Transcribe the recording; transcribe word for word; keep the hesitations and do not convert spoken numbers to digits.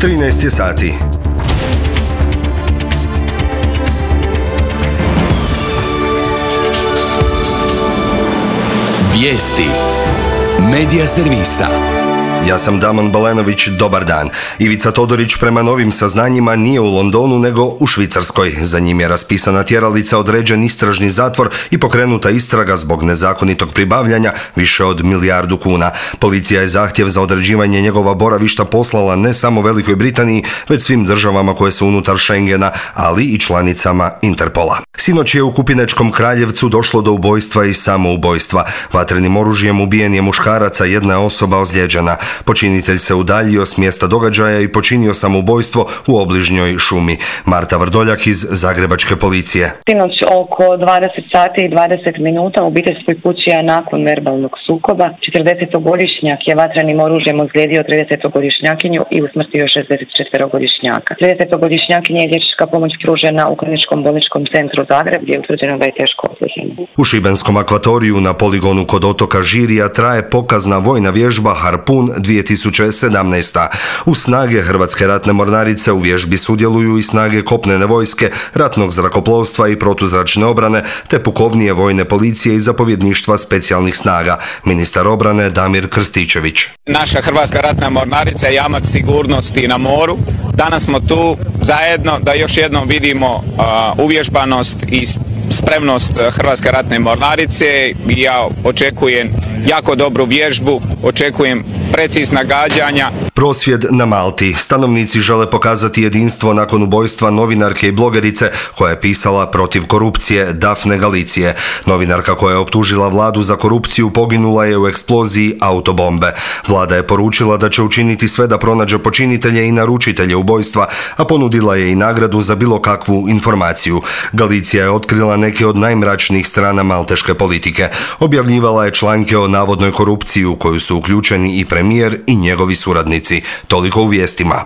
trinaest je sati. Vijesti Medija servisa. Ja sam Damon Balenović, dobar dan. Ivica Todorić prema novim saznanjima nije u Londonu nego u Švicarskoj. Za njim je raspisana tjeralica, određen istražni zatvor i pokrenuta istraga zbog nezakonitog pribavljanja više od milijardu kuna. Policija je zahtjev za određivanje njegova boravišta poslala ne samo Velikoj Britaniji, već svim državama koje su unutar Schengena, ali i članicama Interpola. Sinoć je u Kupinečkom Kraljevcu došlo do ubojstva i samoubojstva. Vatrenim oružjem ubijen je muškarac, a jedna je osoba ozlijeđena. Počinitelj se udaljio s mjesta događaja i počinio samoubojstvo u obližnjoj šumi. Marta Vrdoljak iz Zagrebačke policije. Sinoć oko dvadeset sati i dvadeset minuta u obiteljskoj kući je nakon verbalnog sukoba četrdesetogodišnjak je vatrenim oružjem ozlijedio tridesetogodišnjakinju i usmrtio šezdeset četverogodišnjaka. tridesetogodišnjakinji je liječnička pomoć pružena u Kliničkom bolničkom centru Zagreb, gdje je utvrđeno da je teško ozlijeđen. U šibenskom akvatoriju na poligonu kod otoka Žirija traje pokazna vojna vježba Harpun dvije tisuće sedamnaest. U snage Hrvatske ratne mornarice u vježbi sudjeluju i snage kopnene vojske, ratnog zrakoplovstva i protuzračne obrane, te pukovnije vojne policije i zapovjedništva specijalnih snaga. Ministar obrane Damir Krstičević. Naša Hrvatska ratna mornarica je jamac sigurnosti na moru. Danas smo tu zajedno da još jednom vidimo uh, uvježbanost i spremnost Hrvatske ratne mornarice. Ja očekujem jako dobru vježbu, očekujem precizna gađanja. Prosvjed na Malti. Stanovnici žele pokazati jedinstvo nakon ubojstva novinarke i blogerice koja je pisala protiv korupcije Dafne Galicije. Novinarka koja je optužila vladu za korupciju poginula je u eksploziji autobombe. Vlada je poručila da će učiniti sve da pronađe počinitelje i naručitelje ubojstva, a ponudila je i nagradu za bilo kakvu informaciju. Galicija je otkrila neke od najmračnijih strana malteške politike. Objavljivala je članke o navodnoj korupciji u koju su uključeni i premijer i njegovi suradnici. Toliko u vijestima.